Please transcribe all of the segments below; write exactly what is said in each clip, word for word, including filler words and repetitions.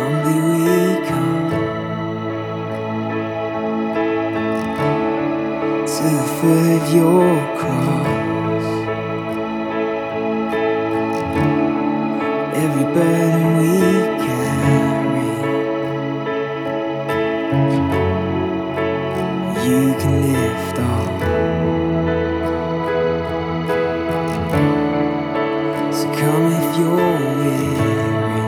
humbly we come to the foot of your cross. Every burden we carry, you can lift off. So come if you're weary,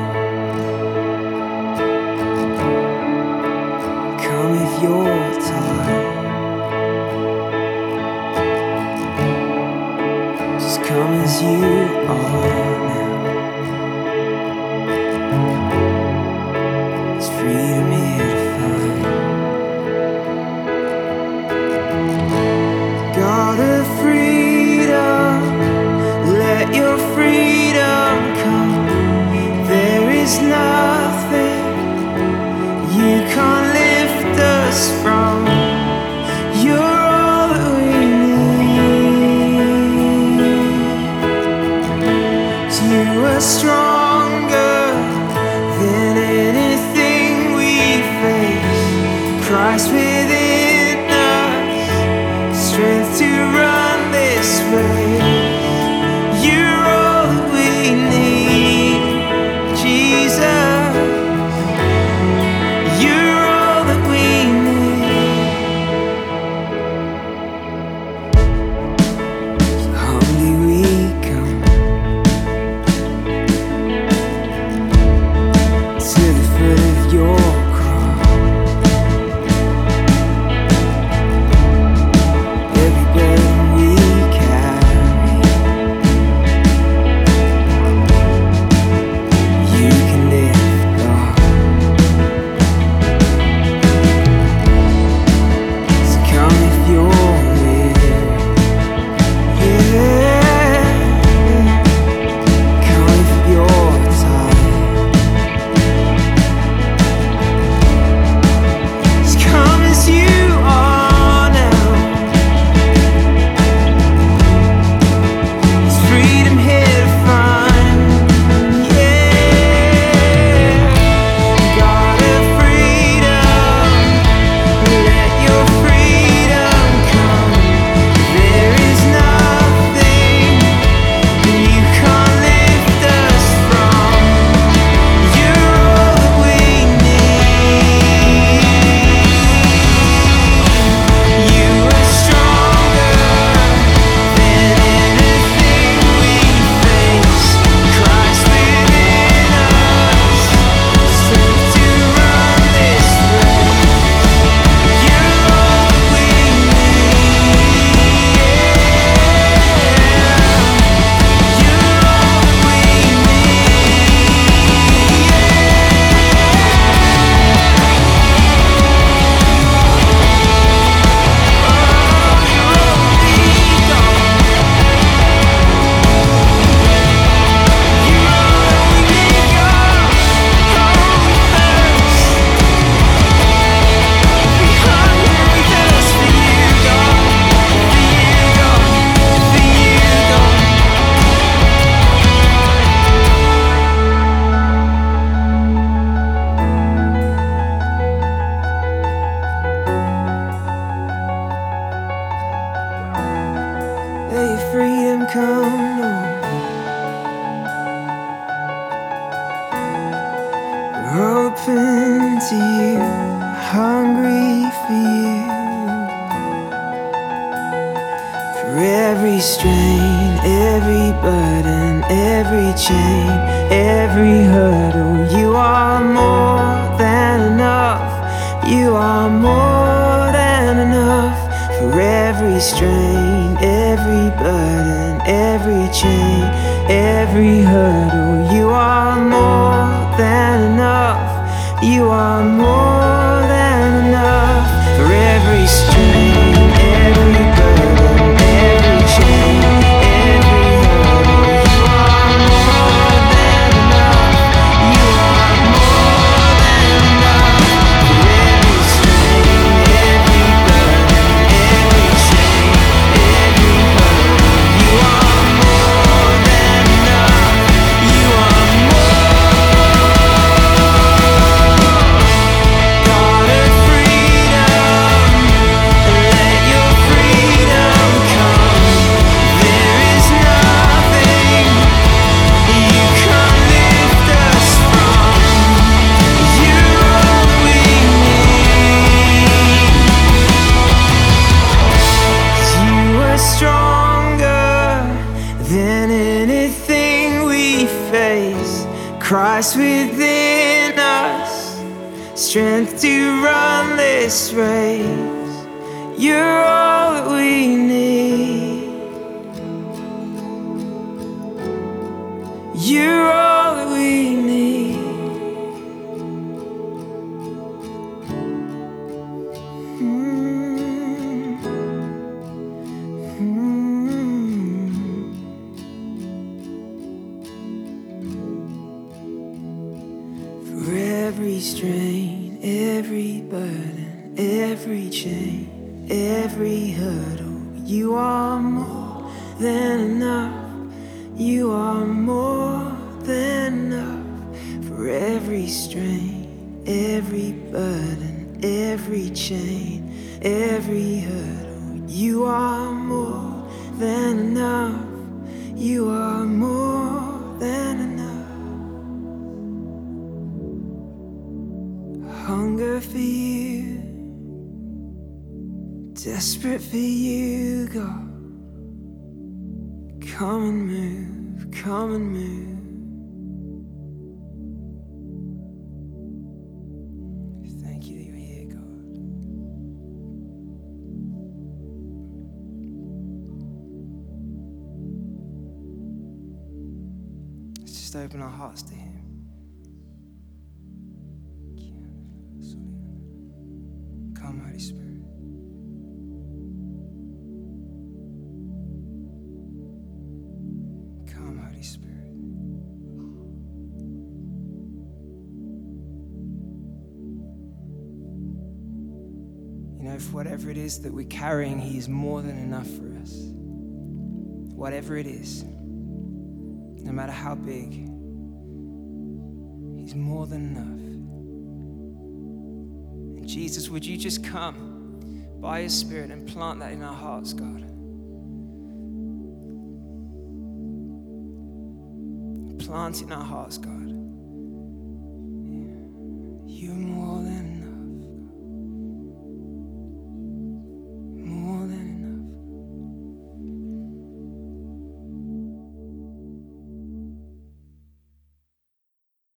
come if you're tired, just come as you are now. There's freedom here to find. God of freedom, let your freedom come. There is nothing you can't lift us from. You're all that we need. You are stronger than anything we face. Christ within us, strength to run this race. You're all that we need, Jesus. You're all that we need. So humbly we come to the foot of your cross. Every burden we carry, you can lift off. So come if you're weary, yeah. Come if you're tired, just come as you are now. There's freedom here to find, yeah. God of freedom, let your freedom come. There is nothing you can't lift us from. You're all that we need. You are stronger than anything we face. Christ within us, strength to run this race. You're all that we need. You're all that we let your freedom come, Lord. We're open to you, hungry for you. For every strain, every burden, every chain, every hurdle, you are more than enough. You are more than enough. For every strain, every burden, every chain, every hurdle, you are more than enough. You are more than enough. For every strain, every burden, every chain, every hurdle, you are more than enough. You are more than enough. For every strain, every burden, every chain, every hurdle, you are more than enough. You are more. strength to run this race. You're all that we need. You're all that we need. Mm. Mm. For every strain, every burden, every chain, every hurdle, you are more than enough. You are more than enough. For every strain, every burden, every chain, every hurdle, you are more than enough. You are more than enough. Hunger for you, desperate for you, God. Come and move, come and move. Thank you that you're here, God. Let's just open our hearts to Him. Come, Holy Spirit. Holy Spirit. You know, for whatever it is that we're carrying, He is more than enough for us. Whatever it is, no matter how big, He's more than enough. And Jesus, would you just come by His Spirit and plant that in our hearts, God? Plant it in our hearts, God.